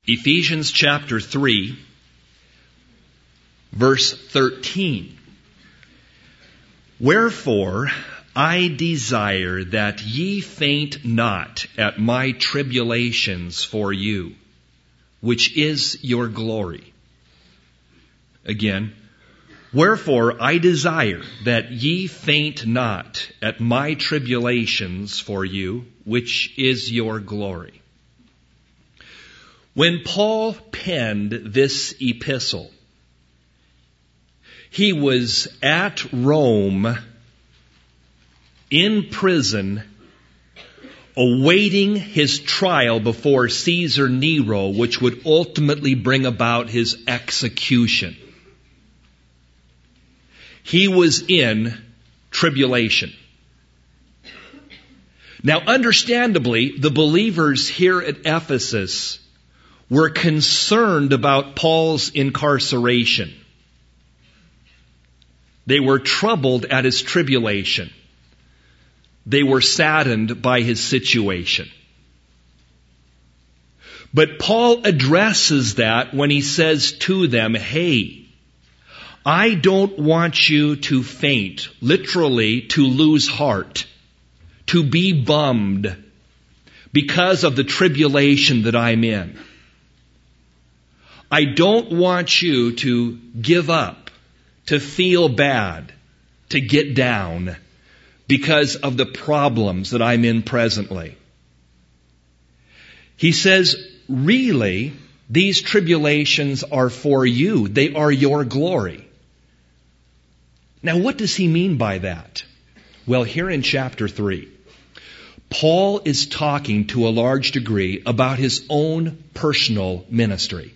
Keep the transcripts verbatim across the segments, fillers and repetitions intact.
Ephesians chapter three, verse thirteen. Wherefore I desire that ye faint not at my tribulations for you, which is your glory. Again, wherefore I desire that ye faint not at my tribulations for you, which is your glory. When Paul penned this epistle, he was at Rome in prison awaiting his trial before Caesar Nero, which would ultimately bring about his execution. He was in tribulation. Now, understandably, the believers here at Ephesus were concerned about Paul's incarceration. They were troubled at his tribulation. They were saddened by his situation. But Paul addresses that when he says to them, hey, I don't want you to faint, literally to lose heart, to be bummed because of the tribulation that I'm in. I don't want you to give up, to feel bad, to get down because of the problems that I'm in presently. He says, really, these tribulations are for you. They are your glory. Now, what does he mean by that? Well, here in chapter three, Paul is talking to a large degree about his own personal ministry.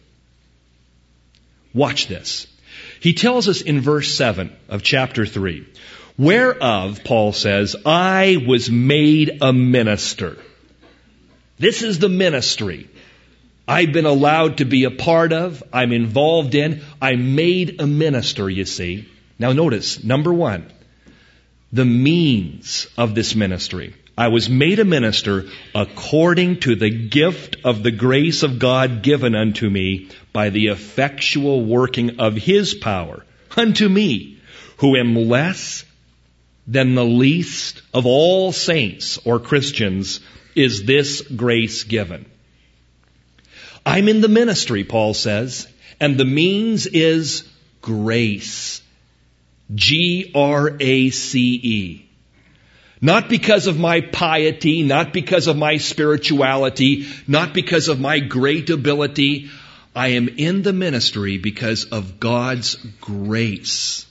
Watch this. He tells us in verse seven of chapter three, whereof, Paul says, I was made a minister. This is the ministry I've been allowed to be a part of, I'm involved in. I'm made a minister, you see. Now notice, number one, the means of this ministry. I was made a minister according to the gift of the grace of God given unto me by the effectual working of His power. Unto me, who am less than the least of all saints or Christians, is this grace given. I'm in the ministry, Paul says, and the means is grace. G R A C E. Not because of my piety, not because of my spirituality, not because of my great ability. I am in the ministry because of God's grace.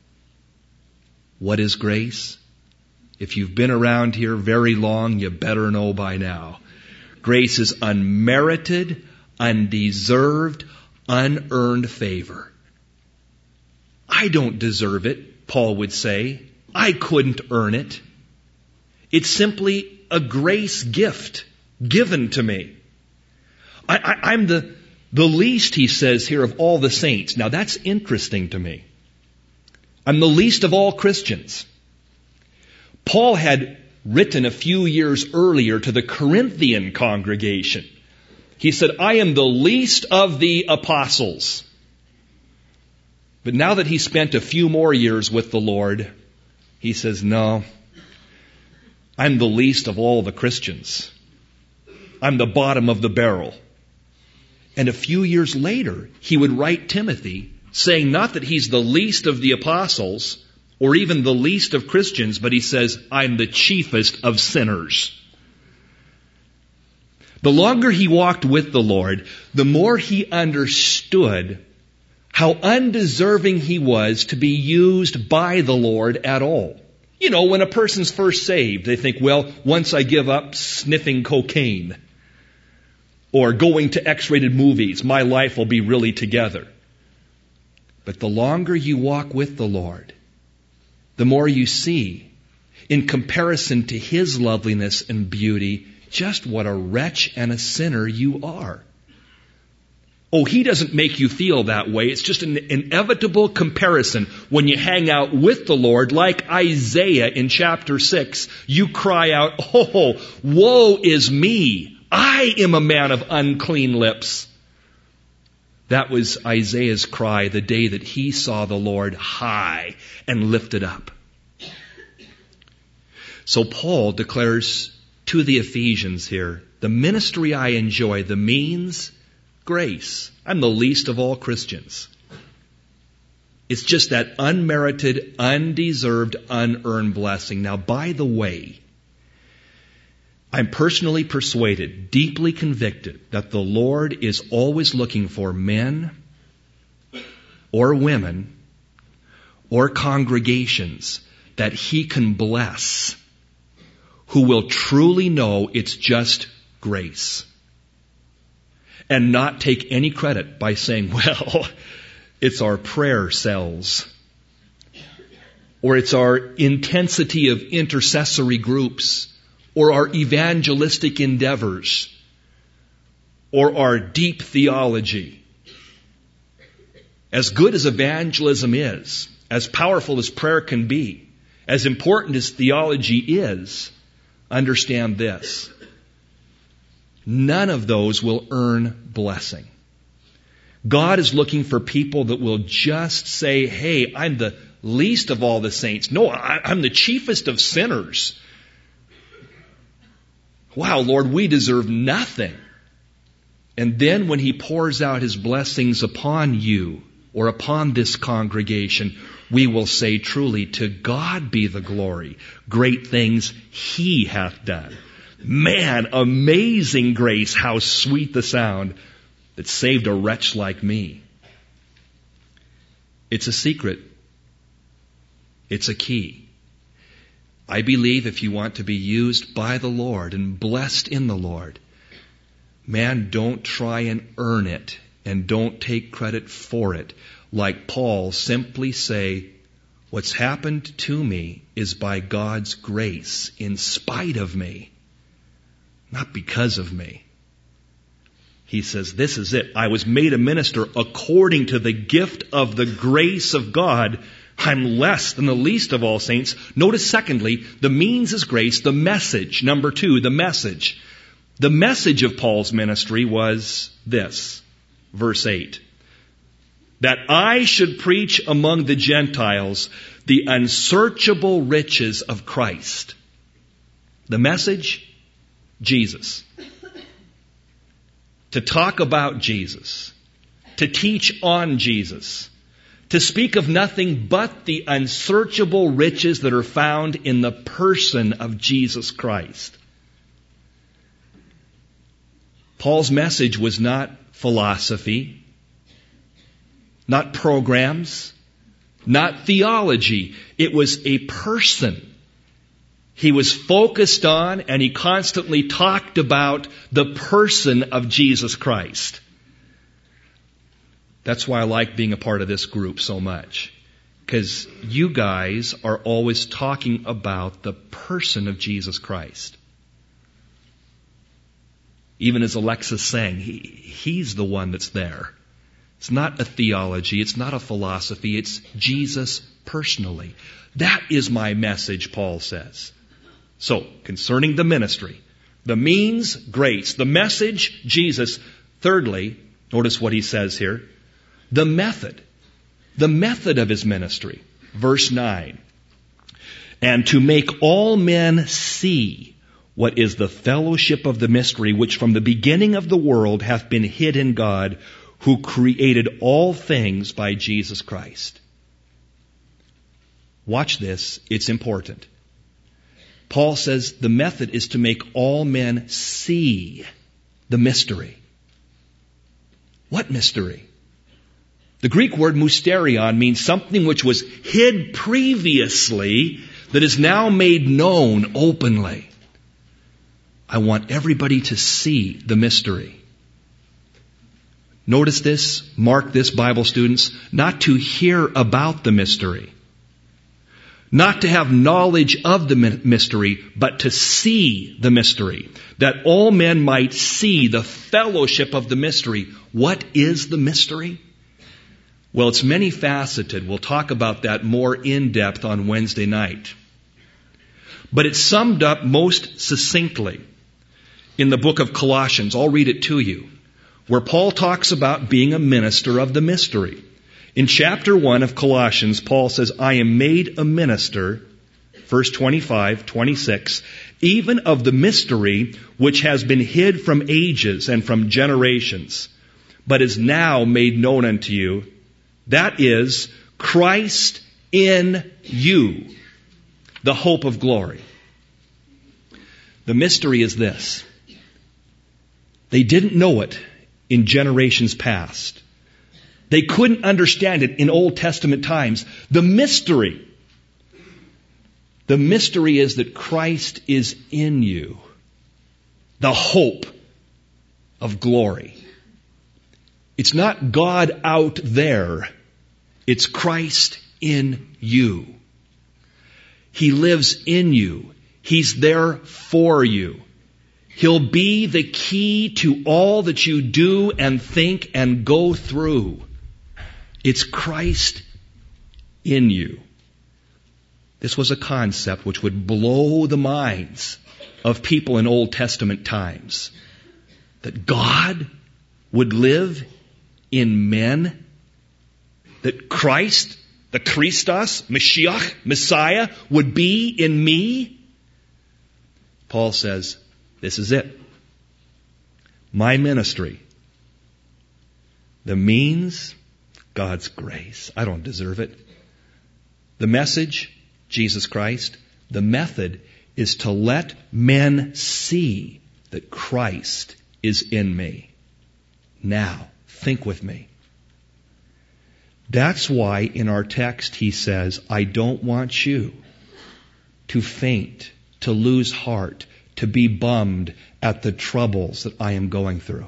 What is grace? If you've been around here very long, you better know by now. Grace is unmerited, undeserved, unearned favor. I don't deserve it, Paul would say. I couldn't earn it. It's simply a grace gift given to me. I, I, I'm the, the least, he says here, of all the saints. Now that's interesting to me. I'm the least of all Christians. Paul had written a few years earlier to the Corinthian congregation. He said, I am the least of the apostles. But now that he spent a few more years with the Lord, he says, no, I'm the least of all the Christians. I'm the bottom of the barrel. And a few years later, he would write Timothy, saying not that he's the least of the apostles or even the least of Christians, but he says, I'm the chiefest of sinners. The longer he walked with the Lord, the more he understood how undeserving he was to be used by the Lord at all. You know, when a person's first saved, they think, well, once I give up sniffing cocaine or going to X-rated movies, my life will be really together. But the longer you walk with the Lord, the more you see, in comparison to His loveliness and beauty, just what a wretch and a sinner you are. Oh, He doesn't make you feel that way. It's just an inevitable comparison. When you hang out with the Lord, like Isaiah in chapter six, you cry out, oh, woe is me. I am a man of unclean lips. That was Isaiah's cry the day that he saw the Lord high and lifted up. So Paul declares to the Ephesians here, the ministry I enjoy, the means, grace. I'm the least of all Christians. It's just that unmerited, undeserved, unearned blessing. Now, by the way, I'm personally persuaded, deeply convicted, that the Lord is always looking for men or women or congregations that He can bless who will truly know it's just grace and not take any credit by saying, well, it's our prayer cells, or it's our intensity of intercessory groups, or our evangelistic endeavors, or our deep theology. As good as evangelism is, as powerful as prayer can be, as important as theology is, understand this. None of those will earn blessing. God is looking for people that will just say, hey, I'm the least of all the saints. No, I, I'm the chiefest of sinners. Wow, Lord, we deserve nothing. And then when He pours out His blessings upon you or upon this congregation, we will say truly, to God be the glory. Great things He hath done. Man, amazing grace, how sweet the sound that saved a wretch like me. It's a secret. It's a key. I believe if you want to be used by the Lord and blessed in the Lord, man, don't try and earn it and don't take credit for it. Like Paul, simply say, what's happened to me is by God's grace, in spite of me, not because of me. He says, this is it. I was made a minister according to the gift of the grace of God. I'm less than the least of all saints. Notice, secondly, the means is grace. The message, number two, the message. The message of Paul's ministry was this, verse eight. That I should preach among the Gentiles the unsearchable riches of Christ. The message, Jesus. To talk about Jesus. To teach on Jesus. To speak of nothing but the unsearchable riches that are found in the person of Jesus Christ. Paul's message was not philosophy, not programs, not theology. It was a person. He was focused on and he constantly talked about the person of Jesus Christ. That's why I like being a part of this group so much. Because you guys are always talking about the person of Jesus Christ. Even as Alexis sang, he, he's the one that's there. It's not a theology, it's not a philosophy, it's Jesus personally. That is my message, Paul says. So, concerning the ministry, the means, grace. The message, Jesus. Thirdly, notice what he says here. The method. The method of his ministry. Verse nine. And to make all men see what is the fellowship of the mystery, which from the beginning of the world hath been hid in God, who created all things by Jesus Christ. Watch this. It's important. Paul says the method is to make all men see the mystery. What mystery? The Greek word mysterion means something which was hid previously that is now made known openly. I want everybody to see the mystery. Notice this, mark this, Bible students, not to hear about the mystery. Not to have knowledge of the mystery, but to see the mystery. That all men might see the fellowship of the mystery. What is the mystery? Well, it's many faceted. We'll talk about that more in depth on Wednesday night. But it's summed up most succinctly in the book of Colossians. I'll read it to you. where Paul talks about being a minister of the mystery. In chapter one of Colossians, Paul says, I am made a minister, verse twenty-five, twenty-six, even of the mystery which has been hid from ages and from generations, but is now made known unto you. That is Christ in you, the hope of glory. The mystery is this. They didn't know it in generations past. They couldn't understand it in Old Testament times. The mystery, the mystery is that Christ is in you, the hope of glory. It's not God out there. It's Christ in you. He lives in you. He's there for you. He'll be the key to all that you do and think and go through. It's Christ in you. This was a concept which would blow the minds of people in Old Testament times. That God would live in men. That Christ, the Christos, Mashiach, Messiah, would be in me. Paul says, this is it. My ministry. The means, God's grace. I don't deserve it. The message, Jesus Christ. The method is to let men see that Christ is in me. Now, think with me. That's why in our text he says, I don't want you to faint, to lose heart, to be bummed at the troubles that I am going through.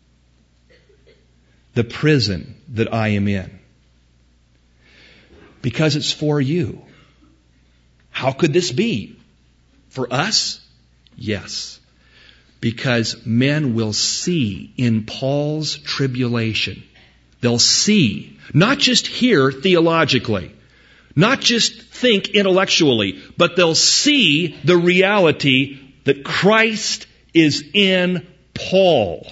The prison that I am in. Because it's for you. How could this be? For us? Yes. Because men will see in Paul's tribulation. They'll see, not just hear theologically, not just think intellectually, but they'll see the reality that Christ is in Paul.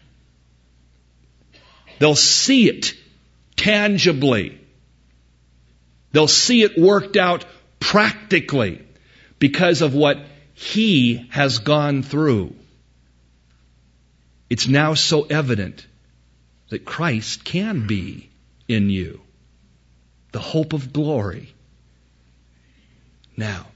They'll see it tangibly. They'll see it worked out practically because of what he has gone through. It's now so evident that Christ can be in you, the hope of glory. Now,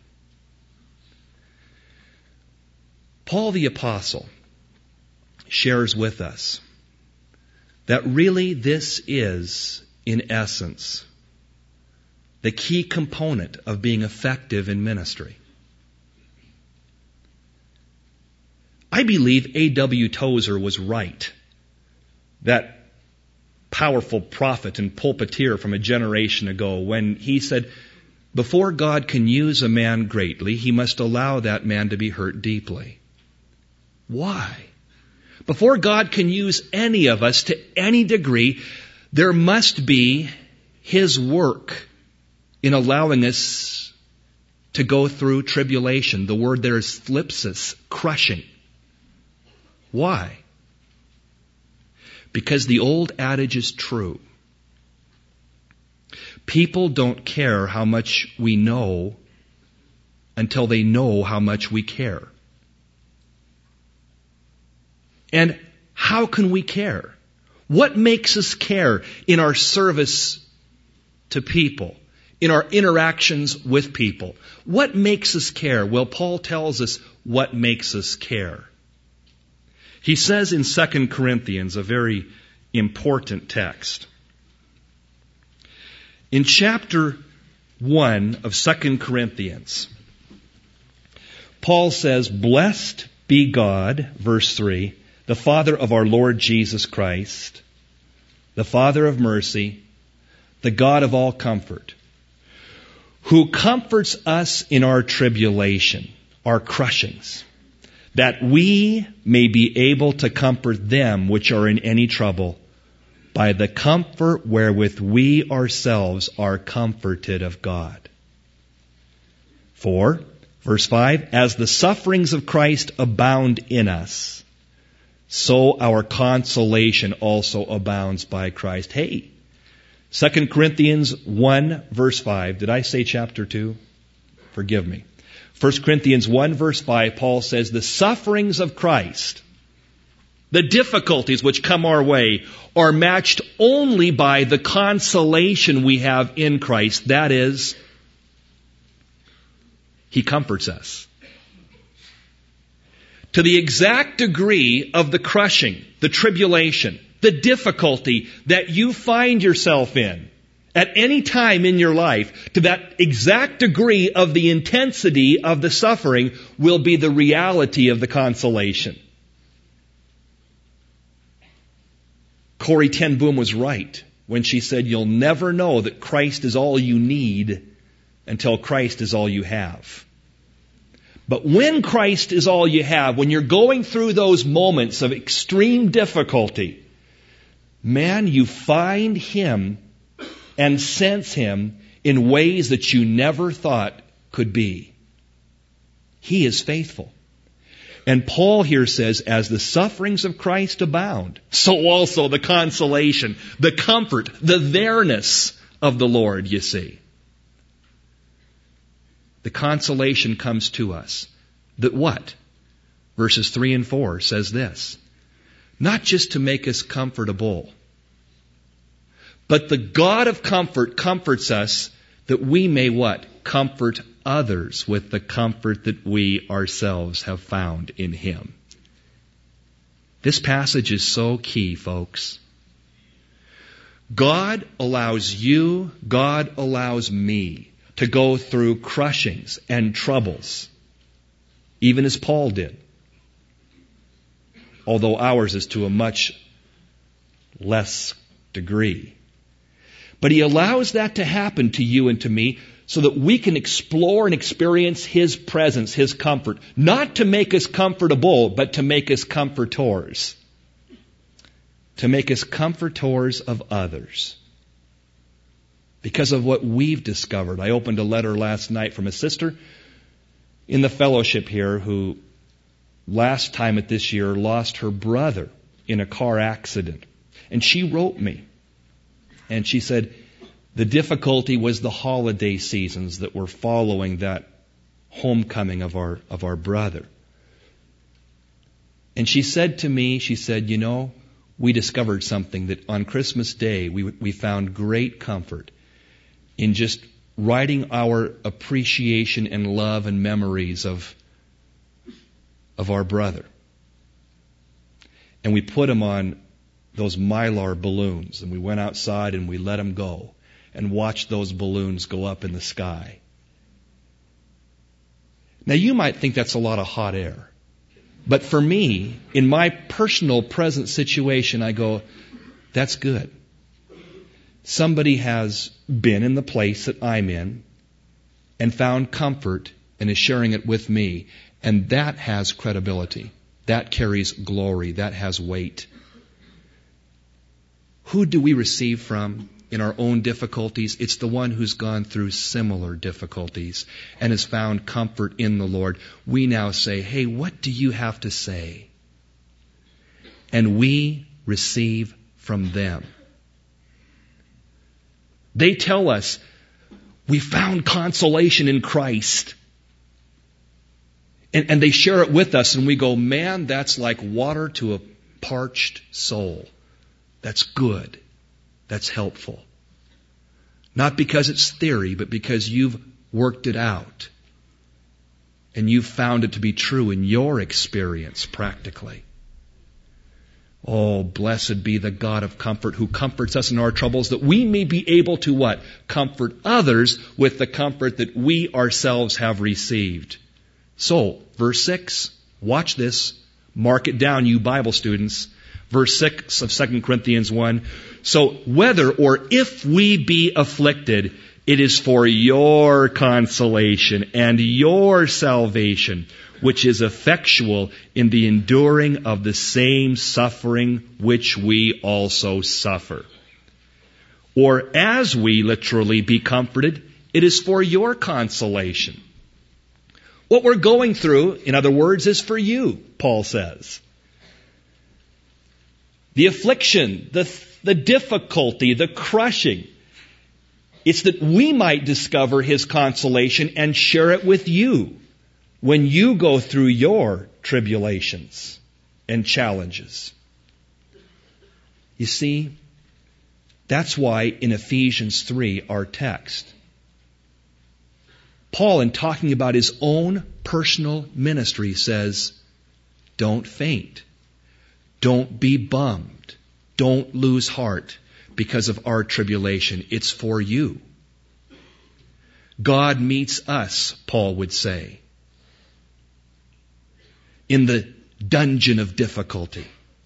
Paul the Apostle shares with us that really this is, in essence, the key component of being effective in ministry. I believe A W Tozer was right. That powerful prophet and pulpiteer from a generation ago, when he said, before God can use a man greatly, he must allow that man to be hurt deeply. Why? Before God can use any of us to any degree, there must be his work in allowing us to go through tribulation. The word there is thlipsis, crushing. Why? Because the old adage is true. People don't care how much we know until they know how much we care. And how can we care? What makes us care in our service to people, in our interactions with people? What makes us care? Well, Paul tells us what makes us care. He says in Second Corinthians, a very important text. In chapter one of Second Corinthians, Paul says, blessed be God, verse three, the Father of our Lord Jesus Christ, the Father of mercy, the God of all comfort, who comforts us in our tribulation, our crushings, that we may be able to comfort them which are in any trouble by the comfort wherewith we ourselves are comforted of God. For, verse five, as the sufferings of Christ abound in us, so our consolation also abounds by Christ. Hey, Second Corinthians one, verse five. Did I say chapter two? Forgive me. First Corinthians one, verse five, Paul says, the sufferings of Christ, the difficulties which come our way, are matched only by the consolation we have in Christ. That is, He comforts us. To the exact degree of the crushing, the tribulation, the difficulty that you find yourself in at any time in your life, to that exact degree of the intensity of the suffering will be the reality of the consolation. Corrie ten Boom was right when she said, you'll never know that Christ is all you need until Christ is all you have. But when Christ is all you have, when you're going through those moments of extreme difficulty, man, you find Him and sense Him in ways that you never thought could be. He is faithful. And Paul here says, as the sufferings of Christ abound, so also the consolation, the comfort, the there-ness of the Lord, you see. The consolation comes to us. That what? Verses three and four says this. Not just to make us comfortable, but the God of comfort comforts us that we may what? Comfort others with the comfort that we ourselves have found in Him. This passage is so key, folks. God allows you, God allows me to go through crushings and troubles, even as Paul did. Although ours is to a much less degree. But He allows that to happen to you and to me so that we can explore and experience His presence, His comfort. Not to make us comfortable, but to make us comfortors. To make us comfortors of others. Because of what we've discovered. I opened a letter last night from a sister in the fellowship here who last time at this year lost her brother in a car accident. And she wrote me. And she said the difficulty was the holiday seasons that were following that homecoming of our of our brother. And she said to me, she said, you know, we discovered something that on Christmas Day we we found great comfort in just writing our appreciation and love and memories of of our brother. And we put them on those mylar balloons, and we went outside and we let them go and watched those balloons go up in the sky. Now you might think that's a lot of hot air. But for me, in my personal present situation, I go, that's good. Somebody has been in the place that I'm in and found comfort and is sharing it with me. And that has credibility. That carries glory. That has weight. Who do we receive from in our own difficulties? It's the one who's gone through similar difficulties and has found comfort in the Lord. We now say, hey, what do you have to say? And we receive from them. They tell us, we found consolation in Christ. And, and they share it with us and we go, man, that's like water to a parched soul. That's good. That's helpful. Not because it's theory, but because you've worked it out. And you've found it to be true in your experience practically. Oh, blessed be the God of comfort who comforts us in our troubles, that we may be able to what? Comfort others with the comfort that we ourselves have received. So, verse six, watch this. Mark it down, you Bible students. Verse six of Second Corinthians one. So whether or if we be afflicted, it is for your consolation and your salvation, which is effectual in the enduring of the same suffering which we also suffer. Or as we literally be comforted, it is for your consolation. What we're going through, in other words, is for you, Paul says. the affliction, the, the difficulty, the crushing. It's that we might discover His consolation and share it with you when you go through your tribulations and challenges. You see, that's why in Ephesians three, our text, Paul, in talking about his own personal ministry, says, don't faint. Don't be bummed. Don't lose heart because of our tribulation. It's for you. God meets us, Paul would say, in the dungeon of difficulty,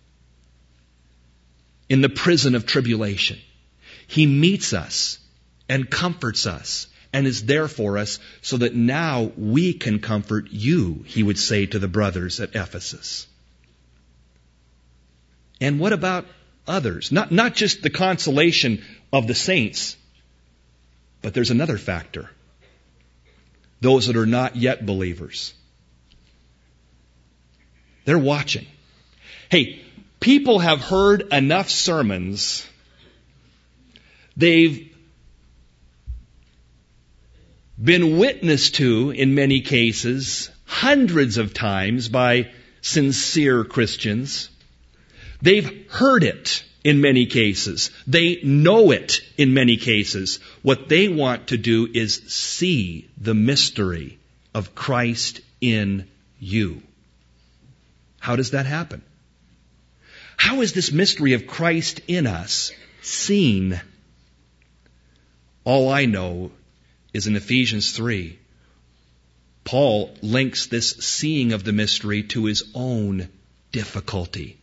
in the prison of tribulation. He meets us and comforts us and is there for us so that now we can comfort you, he would say to the brothers at Ephesus. And what about others? Not, not just the consolation of the saints, but there's another factor. Those that are not yet believers. They're watching. Hey, people have heard enough sermons. They've been witnessed to, in many cases, hundreds of times by sincere Christians. They've heard it in many cases. They know it in many cases. What they want to do is see the mystery of Christ in you. How does that happen? How is this mystery of Christ in us seen? All I know is in Ephesians three, Paul links this seeing of the mystery to his own difficulty.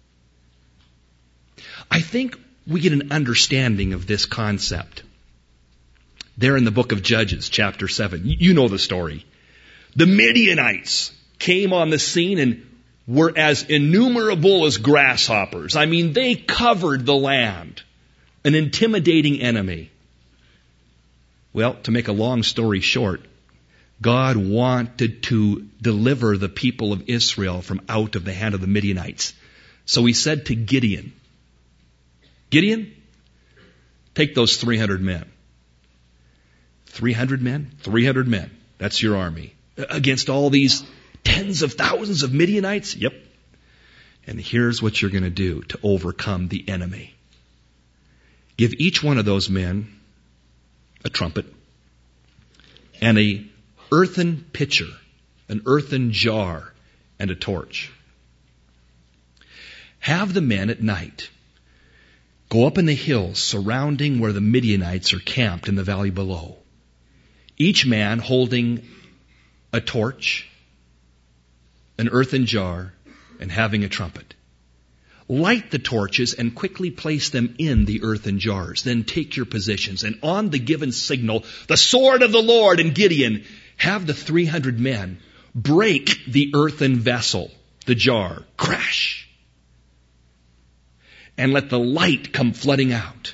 I think we get an understanding of this concept there in the book of Judges, chapter seven. You know the story. The Midianites came on the scene and were as innumerable as grasshoppers. I mean, they covered the land. An intimidating enemy. Well, to make a long story short, God wanted to deliver the people of Israel from out of the hand of the Midianites. So He said to Gideon, Gideon, take those three hundred men. three hundred men? three hundred men. That's your army. Against all these tens of thousands of Midianites? Yep. And here's what you're going to do to overcome the enemy. Give each one of those men a trumpet and a earthen pitcher, an earthen jar, and a torch. Have the men at night go up in the hills surrounding where the Midianites are camped in the valley below. Each man holding a torch, an earthen jar, and having a trumpet. Light the torches and quickly place them in the earthen jars. Then take your positions. And on the given signal, the sword of the Lord and Gideon, have the three hundred men break the earthen vessel, the jar. Crash! And let the light come flooding out.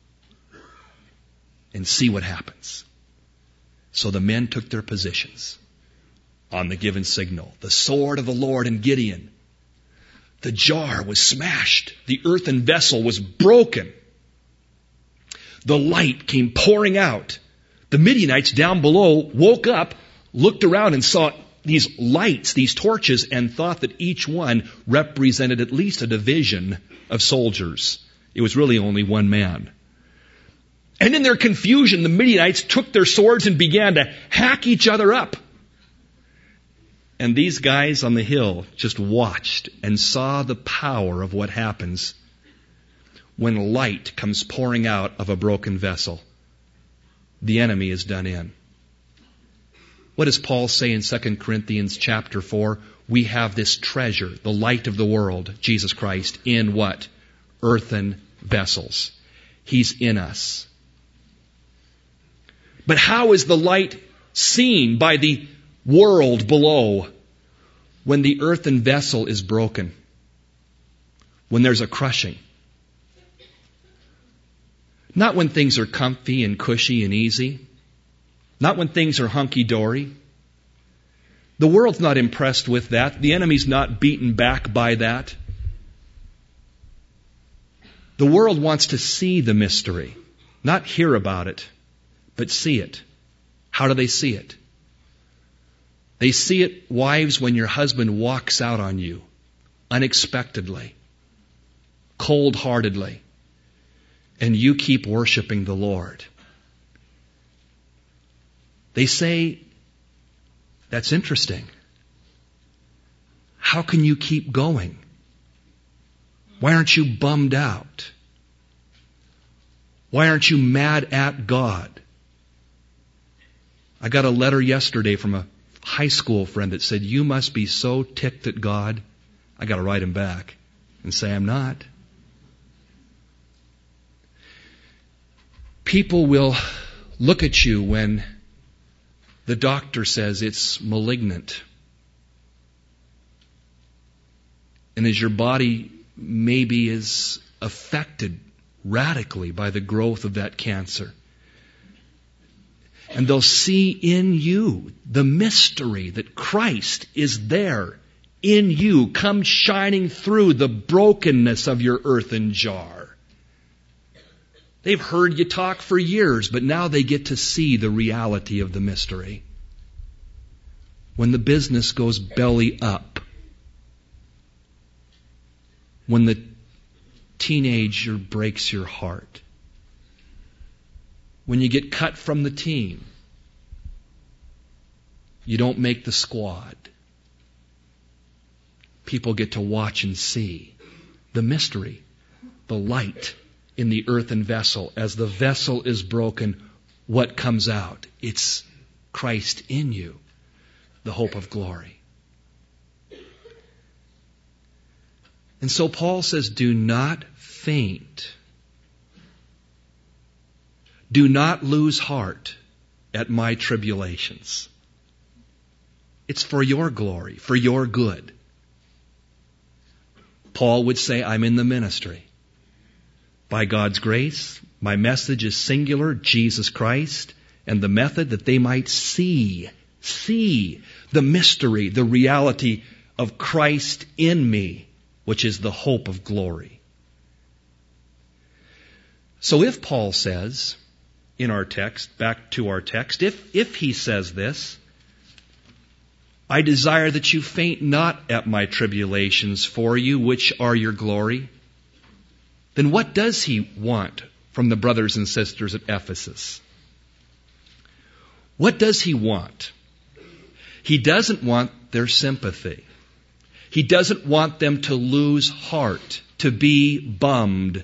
And see what happens. So the men took their positions on the given signal. The sword of the Lord and Gideon. The jar was smashed. The earthen vessel was broken. The light came pouring out. The Midianites down below woke up, looked around and saw these lights, these torches, and thought that each one represented at least a division of soldiers. It was really only one man. And in their confusion, the Midianites took their swords and began to hack each other up. And these guys on the hill just watched and saw the power of what happens when light comes pouring out of a broken vessel. The enemy is done in. What does Paul say in Second Corinthians chapter four? We have this treasure, the light of the world, Jesus Christ, in what? Earthen vessels. He's in us. But how is the light seen by the world below when the earthen vessel is broken? When there's a crushing. Not when things are comfy and cushy and easy. Not when things are hunky-dory. The world's not impressed with that. The enemy's not beaten back by that. The world wants to see the mystery, not hear about it, but see it. How do they see it? They see it, wives, when your husband walks out on you unexpectedly, cold-heartedly, and you keep worshiping the Lord. They say, that's interesting. How can you keep going? Why aren't you bummed out? Why aren't you mad at God? I got a letter yesterday from a high school friend that said, you must be so ticked at God. I got to write him back and say, I'm not. People will look at you when the doctor says it's malignant. And as your body maybe is affected radically by the growth of that cancer. And they'll see in you the mystery that Christ is there in you, come shining through the brokenness of your earthen jar. They've heard you talk for years, but now they get to see the reality of the mystery. When the business goes belly up, when the teenager breaks your heart, when you get cut from the team, you don't make the squad. People get to watch and see the mystery, the light in the earthen vessel. As the vessel is broken, what comes out? It's Christ in you, the hope of glory. And so Paul says, do not faint. Do not lose heart at my tribulations. It's for your glory, for your good. Paul would say, I'm in the ministry. By God's grace, my message is singular, Jesus Christ, and the method that they might see, see the mystery, the reality of Christ in me, which is the hope of glory. So if Paul says, in our text, back to our text, if, if he says this, I desire that you faint not at my tribulations for you, which are your glory, then what does he want from the brothers and sisters at Ephesus? What does he want? He doesn't want their sympathy. He doesn't want them to lose heart, to be bummed.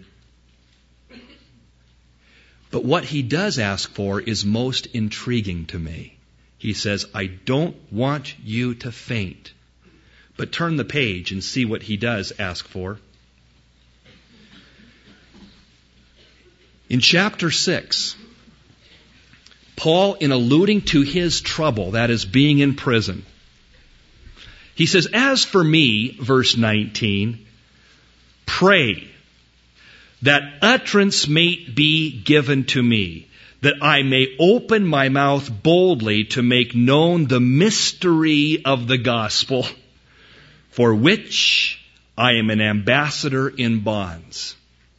But what he does ask for is most intriguing to me. He says, I don't want you to faint. But turn the page and see what he does ask for. In chapter six, Paul, in alluding to his trouble, that is being in prison, he says, as for me, verse nineteen, pray that utterance may be given to me, that I may open my mouth boldly to make known the mystery of the gospel, for which I am an ambassador in bonds.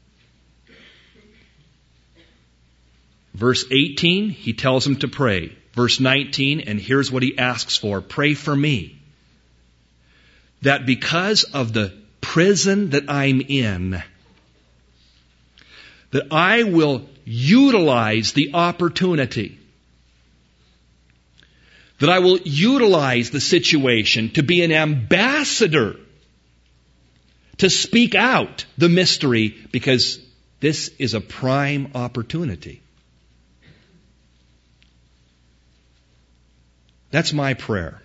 Verse eighteen, he tells him to pray. Verse nineteen, and here's what he asks for. Pray for me, that because of the prison that I'm in, that I will utilize the opportunity, that I will utilize the situation to be an ambassador, to speak out the mystery, because this is a prime opportunity. That's my prayer.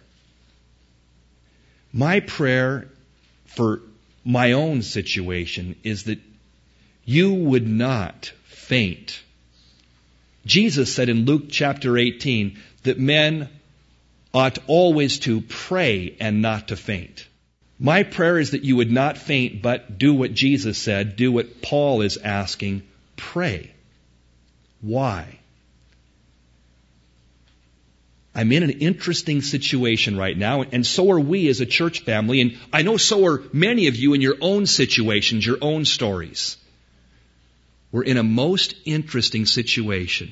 My prayer for my own situation is that you would not faint. Jesus said in Luke chapter eighteen that men ought always to pray and not to faint. My prayer is that you would not faint, but do what Jesus said, do what Paul is asking, pray. Why? I'm in an interesting situation right now, and so are we as a church family, and I know so are many of you in your own situations, your own stories. We're in a most interesting situation.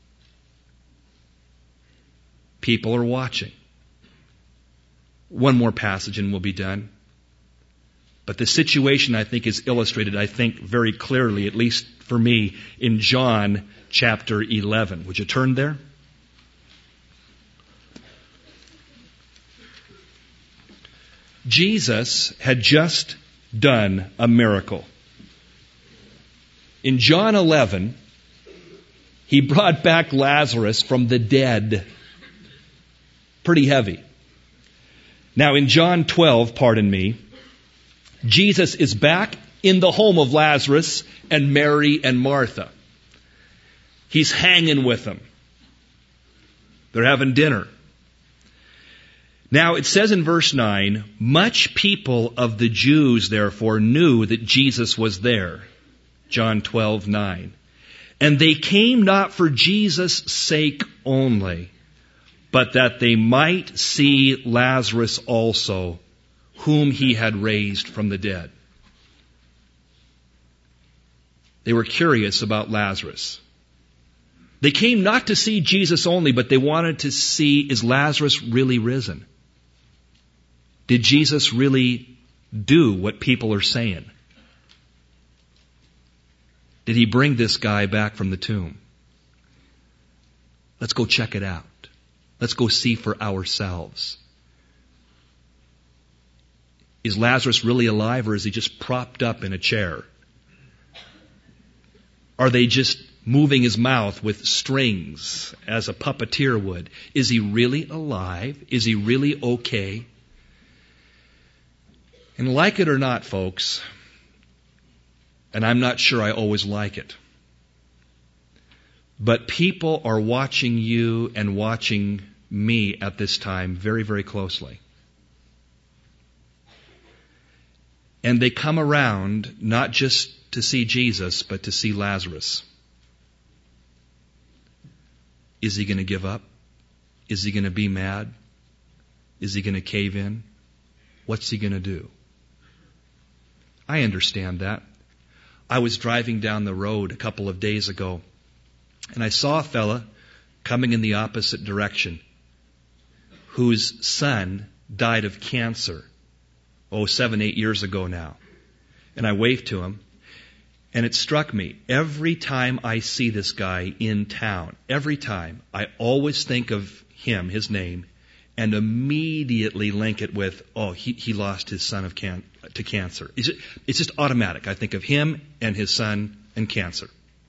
People are watching. One more passage and we'll be done. But the situation, I think, is illustrated, I think, very clearly, at least for me, in John chapter eleven. Would you turn there? Jesus had just done a miracle. In John eleven, he brought back Lazarus from the dead. Pretty heavy. Now in John twelve, pardon me, Jesus is back in the home of Lazarus and Mary and Martha. He's hanging with them. They're having dinner. Now it says in verse nine, much people of the Jews therefore knew that Jesus was there. John twelve nine. And they came not for Jesus' sake only, but that they might see Lazarus also, whom he had raised from the dead. They were curious about Lazarus. They came not to see Jesus only, but they wanted to see, is Lazarus really risen? Did Jesus really do what people are saying? Did he bring this guy back from the tomb? Let's go check it out. Let's go see for ourselves. Is Lazarus really alive, or is he just propped up in a chair? Are they just moving his mouth with strings as a puppeteer would? Is he really alive? Is he really okay? And like it or not, folks, and I'm not sure I always like it, but people are watching you and watching me at this time very, very closely. And they come around not just to see Jesus, but to see Lazarus. Is he going to give up? Is he going to be mad? Is he going to cave in? What's he going to do? I understand that. I was driving down the road a couple of days ago, and I saw a fella coming in the opposite direction whose son died of cancer, oh, seven, eight years ago now. And I waved to him, and it struck me, every time I see this guy in town, every time, I always think of him, his name, and immediately link it with, oh, he, he lost his son of can, to cancer. It's just, it's just automatic. I think of him and his son and cancer.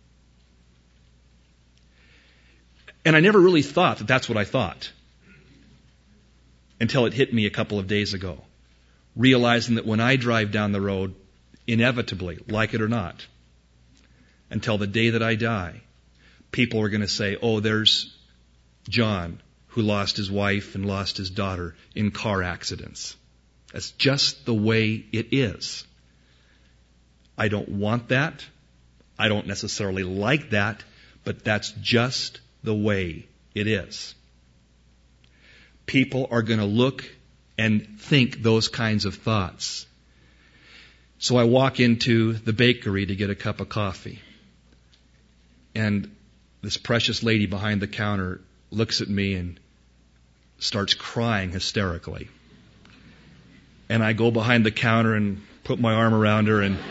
And I never really thought that that's what I thought until it hit me a couple of days ago, realizing that when I drive down the road, inevitably, like it or not, until the day that I die, people are going to say, oh, there's John, who lost his wife and lost his daughter in car accidents. That's just the way it is. I don't want that. I don't necessarily like that, but that's just the way it is. People are going to look and think those kinds of thoughts. So I walk into the bakery to get a cup of coffee. And this precious lady behind the counter looks at me and starts crying hysterically. And I go behind the counter and put my arm around her, and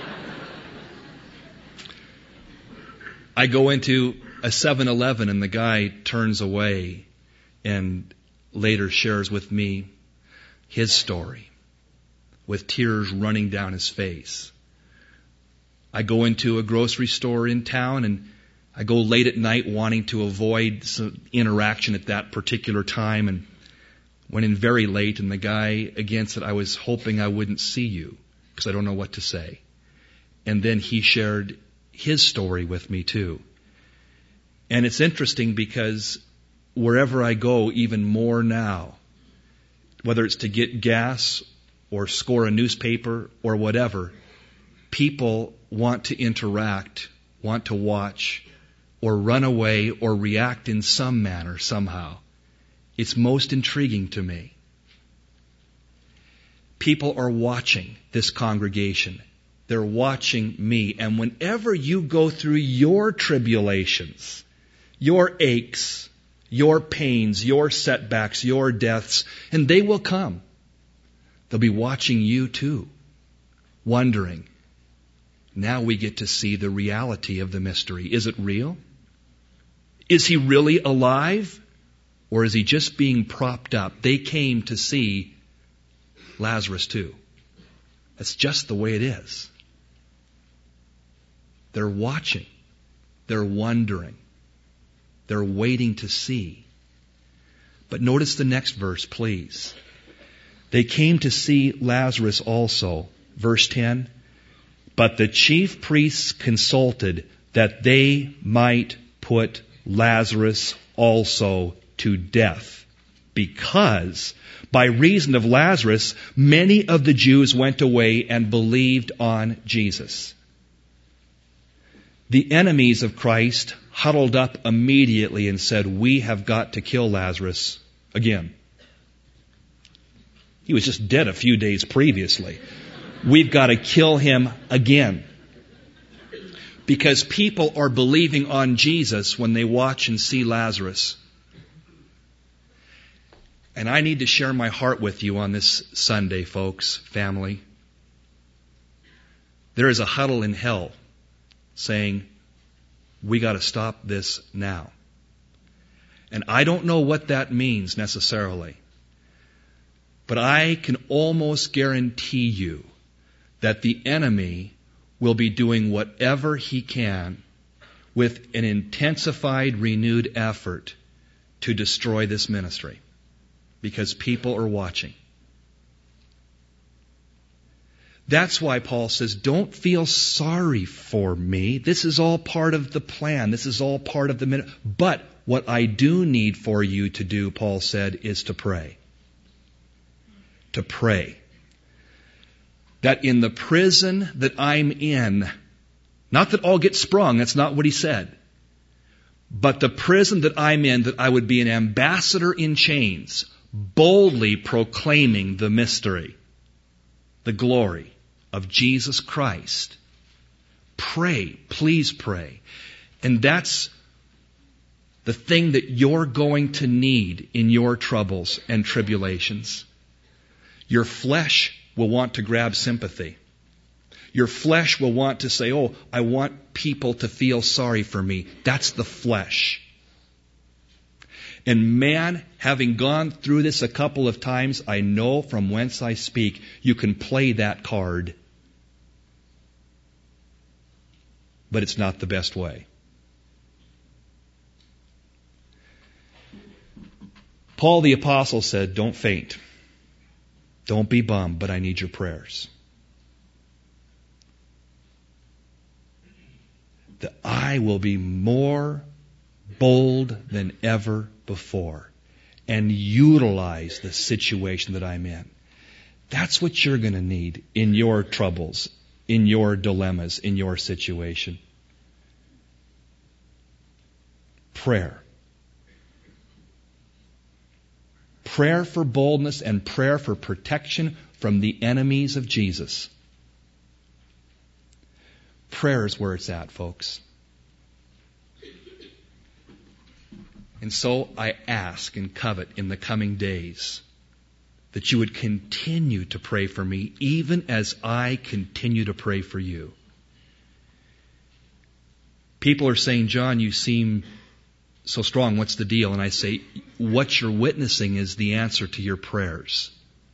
I go into a seven eleven, and the guy turns away and later shares with me his story with tears running down his face. I go into a grocery store in town, and I go late at night wanting to avoid some interaction at that particular time, and went in very late, and the guy again said, I was hoping I wouldn't see you because I don't know what to say. And then he shared his story with me too. And it's interesting because wherever I go, even more now, whether it's to get gas or score a newspaper or whatever, people want to interact, want to watch, or run away or react in some manner somehow. It's most intriguing to me. People are watching this congregation, They're watching me. And whenever you go through your tribulations, your aches, your pains, your setbacks, your deaths, and they will come, they'll be watching you too, wondering. Now we get to see the reality of the mystery. Is it real? Is he really alive? Or is he just being propped up? They came to see Lazarus too. That's just the way it is. They're watching. They're wondering. They're waiting to see. But notice the next verse, please. They came to see Lazarus also. Verse ten. But the chief priests consulted that they might put Lazarus also to death, because by reason of Lazarus, many of the Jews went away and believed on Jesus. The enemies of Christ huddled up immediately and said, we have got to kill Lazarus again. He was just dead a few days previously. We've got to kill him again. Because people are believing on Jesus when they watch and see Lazarus. And I need to share my heart with you on this Sunday, folks, family. There is a huddle in hell saying, we got to stop this now. And I don't know what that means necessarily. But I can almost guarantee you that the enemy will be doing whatever he can with an intensified, renewed effort to destroy this ministry. Because people are watching. That's why Paul says, don't feel sorry for me. This is all part of the plan. This is all part of the ministry. But what I do need for you to do, Paul said, is to pray. To pray. That in the prison that I'm in, not that all get sprung, that's not what he said. But the prison that I'm in, that I would be an ambassador in chains, boldly proclaiming the mystery, the glory of Jesus Christ. Pray, please pray. And that's the thing that you're going to need in your troubles and tribulations. Your flesh will want to grab sympathy. Your flesh will want to say, oh, I want people to feel sorry for me. That's the flesh. And man, having gone through this a couple of times, I know from whence I speak, you can play that card. But it's not the best way. Paul the Apostle said, don't faint. Don't be bummed, but I need your prayers. That I will be more bold than ever before and utilize the situation that I'm in. That's what you're going to need in your troubles, in your dilemmas, in your situation. Prayer. Prayer for boldness and prayer for protection from the enemies of Jesus. Prayer is where it's at, folks. And so I ask and covet in the coming days that you would continue to pray for me, even as I continue to pray for you. People are saying, John, you seem so strong. What's the deal? And I say, what you're witnessing is the answer to your prayers.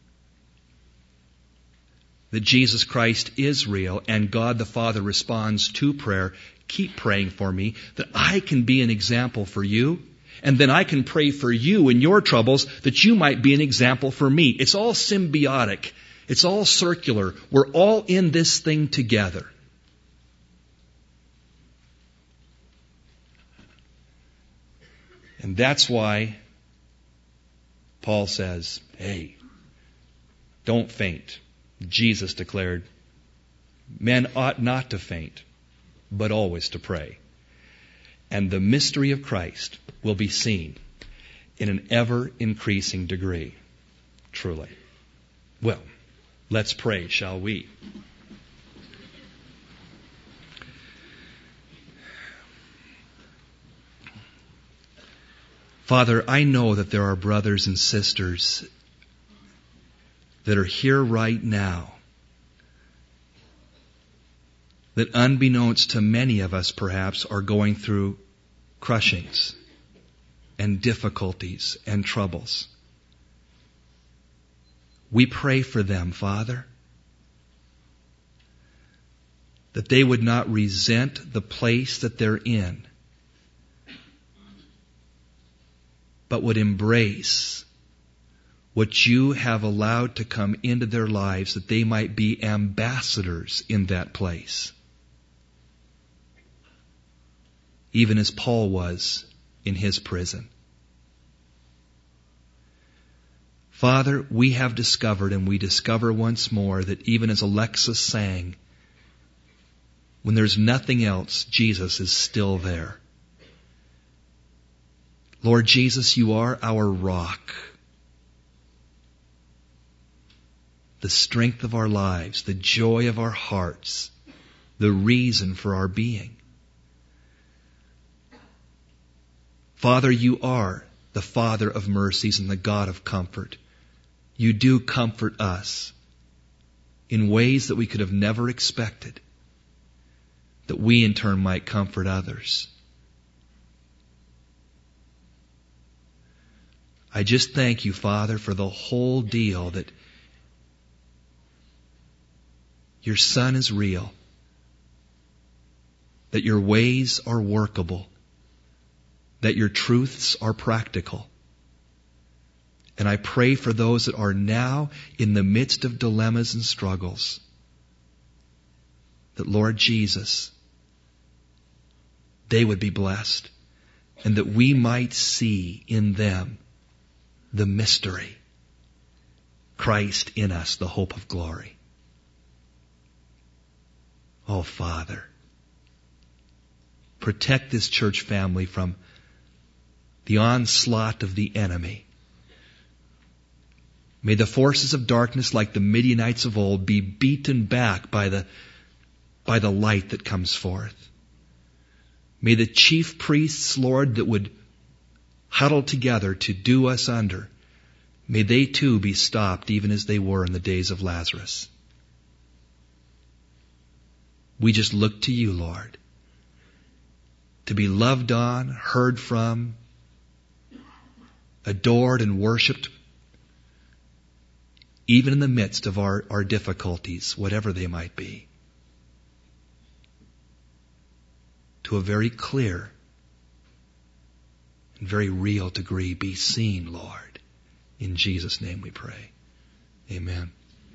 That Jesus Christ is real and God the Father responds to prayer. Keep praying for me that I can be an example for you. And then I can pray for you in your troubles that you might be an example for me. It's all symbiotic. It's all circular. We're all in this thing together. And that's why Paul says, hey, don't faint. Jesus declared, men ought not to faint, but always to pray. And the mystery of Christ will be seen in an ever-increasing degree, truly. Well, let's pray, shall we? Father, I know that there are brothers and sisters that are here right now that, unbeknownst to many of us perhaps, are going through crushings and difficulties and troubles. We pray for them, Father, that they would not resent the place that they're in, but would embrace what you have allowed to come into their lives, that they might be ambassadors in that place, even as Paul was in his prison. Father, we have discovered, and we discover once more, that even as Alexis sang, when there's nothing else, Jesus is still there. Lord Jesus, you are our rock, the strength of our lives, the joy of our hearts, the reason for our being. Father, you are the Father of mercies and the God of comfort. You do comfort us in ways that we could have never expected, that we in turn might comfort others. I just thank you, Father, for the whole deal, that your Son is real, that your ways are workable, that your truths are practical. And I pray for those that are now in the midst of dilemmas and struggles, that, Lord Jesus, they would be blessed, and that we might see in them the mystery, Christ in us, the hope of glory. Oh, Father, protect this church family from the onslaught of the enemy. May the forces of darkness, like the Midianites of old, be beaten back by the, by the light that comes forth. May the chief priests, Lord, that would huddle together to do us under, may they too be stopped, even as they were in the days of Lazarus. We just look to you, Lord, to be loved on, heard from, adored and worshipped, even in the midst of our, our difficulties, whatever they might be, to a very clear and very real degree be seen, Lord. In Jesus' name we pray. Amen.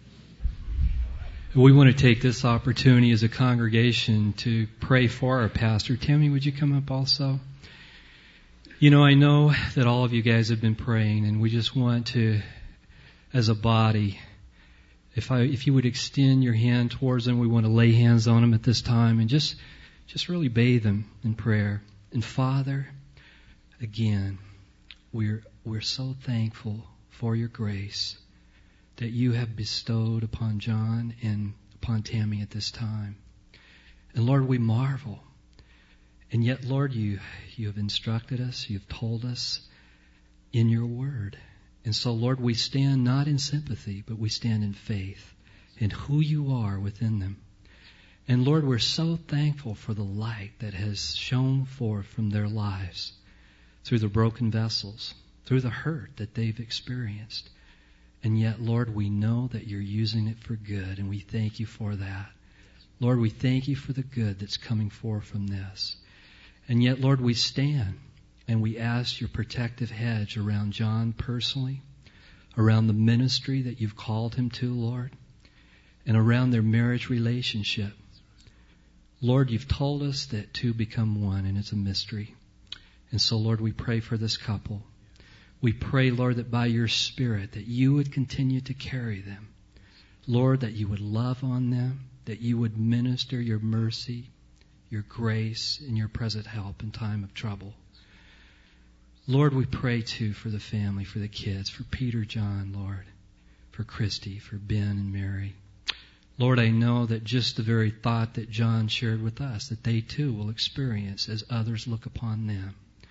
We want to take this opportunity as a congregation to pray for our pastor. Tammy, would you come up also? You know, I know that all of you guys have been praying, and we just want to, as a body, if I, if you would extend your hand towards them, we want to lay hands on them at this time and just, just really bathe them in prayer. And Father, again, we're, we're so thankful for your grace that you have bestowed upon John and upon Tammy at this time. And Lord, we marvel. And yet, Lord, you, you have instructed us, you have told us in your word. And so, Lord, we stand not in sympathy, but we stand in faith in who you are within them. And Lord, we're so thankful for the light that has shone forth from their lives through the broken vessels, through the hurt that they've experienced. And yet, Lord, we know that you're using it for good, and we thank you for that. Lord, we thank you for the good that's coming forth from this. And yet, Lord, we stand and we ask your protective hedge around John personally, around the ministry that you've called him to, Lord, and around their marriage relationship. Lord, you've told us that two become one, and it's a mystery. And so, Lord, we pray for this couple. We pray, Lord, that by your Spirit, that you would continue to carry them. Lord, that you would love on them, that you would minister your mercy, your grace, and your present help in time of trouble. Lord, we pray, too, for the family, for the kids, for Peter, John, Lord, for Christy, for Ben and Mary. Lord, I know that just the very thought that John shared with us, that they, too, will experience as others look upon them.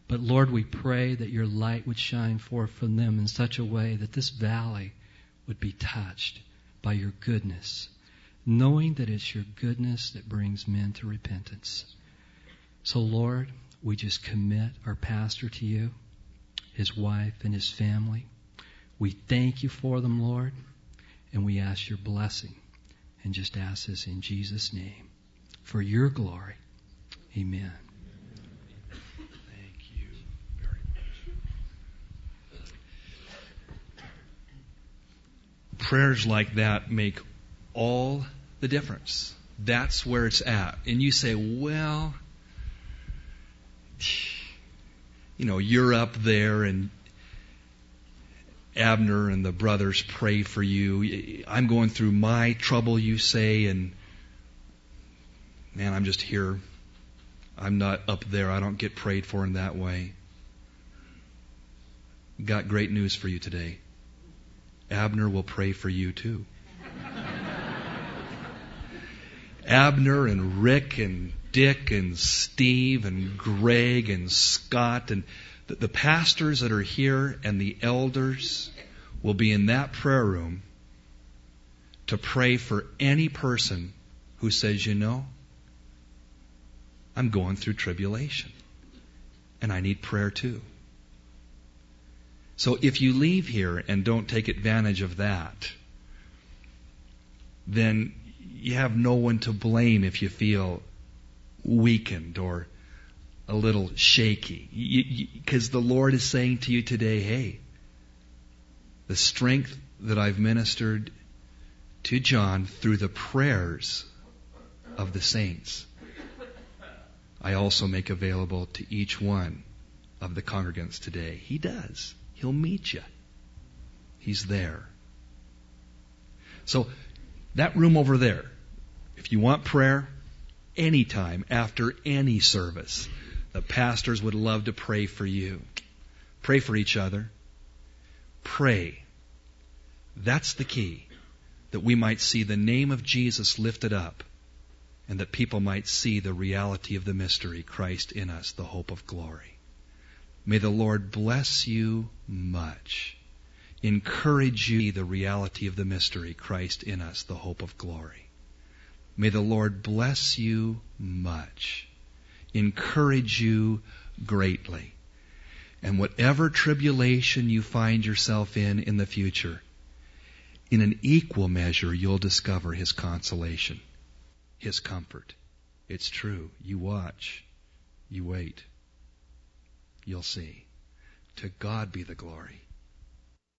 But Lord, we pray that your light would shine forth from them in such a way that this valley would be touched by your goodness, knowing that it's your goodness that brings men to repentance. So Lord, we just commit our pastor to you, his wife and his family. We thank you for them, Lord, and we ask your blessing, and just ask this in Jesus' name for your glory. Amen. Thank you very much. Prayers like that make all the difference. That's where it's at. And you say, well, you know, you're up there and Abner and the brothers pray for you. I'm going through my trouble, you say, and man, I'm just here. I'm not up there. I don't get prayed for in that way. Got great news for you today. Abner will pray for you too. Abner and Rick and Dick and Steve and Greg and Scott and the, the pastors that are here and the elders will be in that prayer room to pray for any person who says, you know, I'm going through tribulation and I need prayer too. So if you leave here and don't take advantage of that, then you have no one to blame if you feel weakened or a little shaky. Because the Lord is saying to you today, hey, the strength that I've ministered to John through the prayers of the saints, I also make available to each one of the congregants today. He does. He'll meet you. He's there. So, that room over there, if you want prayer, anytime after any service, the pastors would love to pray for you. Pray for each other. Pray. That's the key. That we might see the name of Jesus lifted up, and that people might see the reality of the mystery, Christ in us, the hope of glory. May the Lord bless you much. Encourage you the reality of the mystery, Christ in us, the hope of glory. May the Lord bless you much. Encourage you greatly. And whatever tribulation you find yourself in in the future, in an equal measure you'll discover His consolation, His comfort. It's true. You watch. You wait. You'll see. To God be the glory.